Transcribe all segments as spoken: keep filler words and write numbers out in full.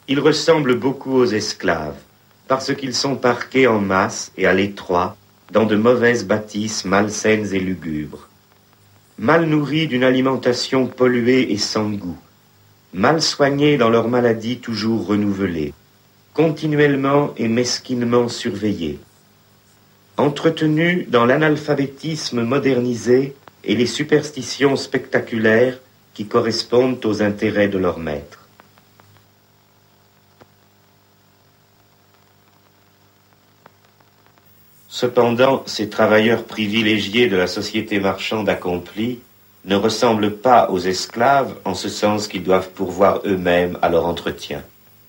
Ils ressemblent beaucoup aux esclaves, parce qu'ils sont parqués en masse et à l'étroit, dans de mauvaises bâtisses malsaines et lugubres. Mal nourris d'une alimentation polluée et sans goût, mal soignés dans leur maladie toujours renouvelée, continuellement et mesquinement surveillés, entretenus dans l'analphabétisme modernisé et les superstitions spectaculaires qui correspondent aux intérêts de leurs maîtres. Cependant, ces travailleurs privilégiés de la société marchande accomplie ne ressemblent pas aux esclaves en ce sens qu'ils doivent pourvoir eux-mêmes à leur entretien.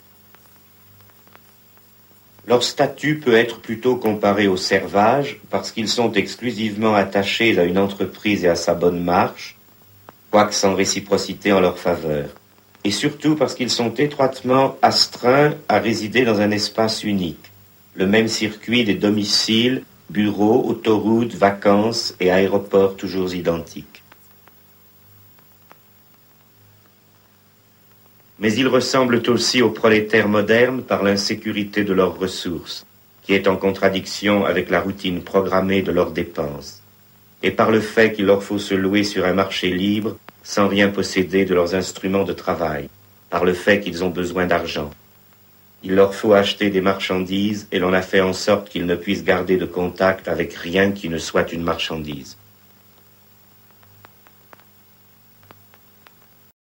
Leur statut peut être plutôt comparé aux servages parce qu'ils sont exclusivement attachés à une entreprise et à sa bonne marche, quoique sans réciprocité en leur faveur, et surtout parce qu'ils sont étroitement astreints à résider dans un espace unique, le même circuit des domiciles, bureaux, autoroutes, vacances et aéroports toujours identiques. Mais ils ressemblent aussi aux prolétaires modernes par l'insécurité de leurs ressources, qui est en contradiction avec la routine programmée de leurs dépenses, et par le fait qu'il leur faut se louer sur un marché libre sans rien posséder de leurs instruments de travail, par le fait qu'ils ont besoin d'argent. Il leur faut acheter des marchandises et l'on a fait en sorte qu'ils ne puissent garder de contact avec rien qui ne soit une marchandise.